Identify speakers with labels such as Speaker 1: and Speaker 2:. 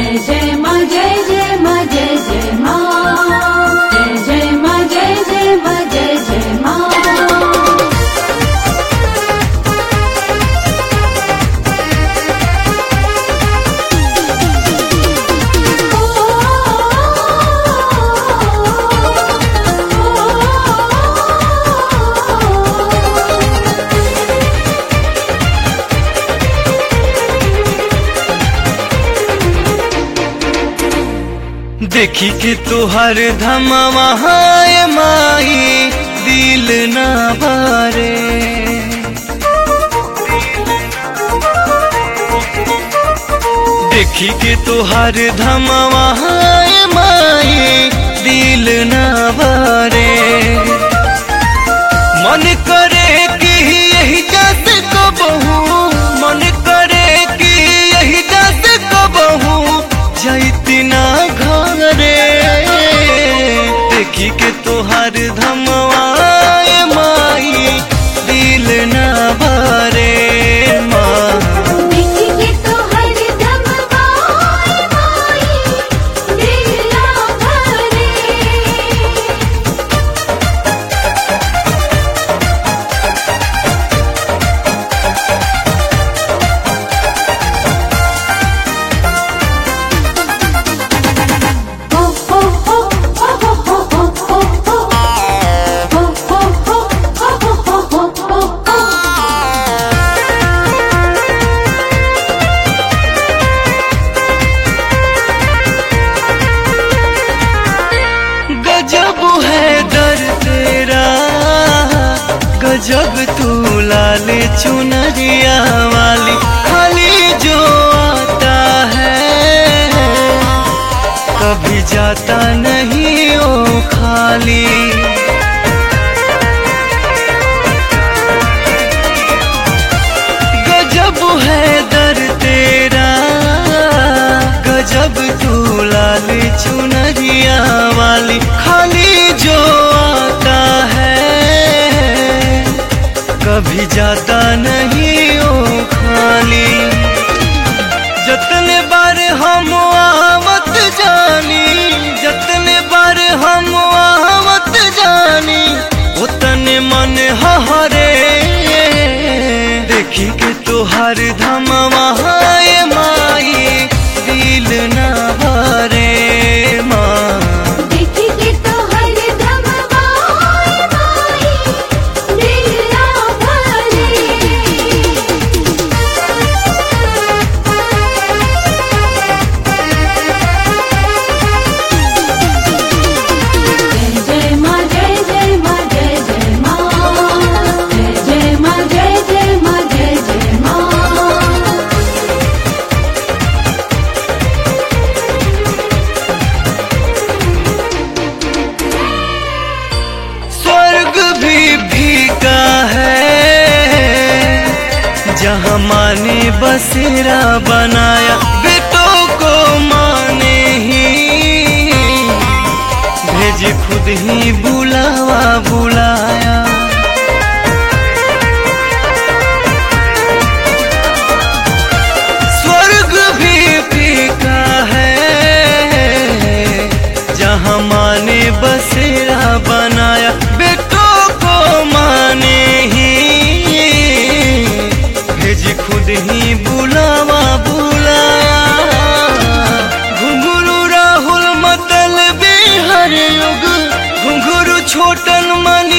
Speaker 1: जय जय माँ जय जय माँ जय जय माँ जय जय माँ जय जय माँ जय जय माँ।
Speaker 2: देखी के तोहर धमवा हाय माई दिल ना भरे। देखी के तोहर धमवा हाय माई दिल ना भरे। मन करे कि यही जस को बहू, मन करे कि यही जस को बहू जैती ना घरे। देखी के तोहर धमवा माई दिल ना भरे माँ।
Speaker 1: देखी के तोहर धमवा माई दिल ना भरे।
Speaker 2: गजब है दर तेरा, गजब तू लाले चुनरिया वाली। खाली जो आता है कभी जाता नहीं ओ खाली। गजब है दर तेरा, गजब तू लाले चुनरिया वाली। खाली जो आता है कभी जाता नहीं ओ खाली। जतने बार हम आवत जानी, जतने बार हम आवत जानी उतने मन हरे। देखी के तोहर धमवा हाय माई दिल ना भरे माँ।
Speaker 1: देखी के तोहर धमवा माई दिल ना भरे। जय जय माँ जय जय माँ जय जय माँ जय जय माँ जय जय माँ जय जय माँ।
Speaker 2: स्वर्ग भी फीका है जहाँ माने बसेरा बनाया। बेटों को माने ही भेज खुद ही बुलावा बुलाया। स्वर्ग भी फीका है जहाँ माने बसेरा बनाया। बेटों को माने ही भेज खुद ही बुलावा बुलाया। घुंघरू राहुल मतलबी हर युग, घुंघरू छोटन मनी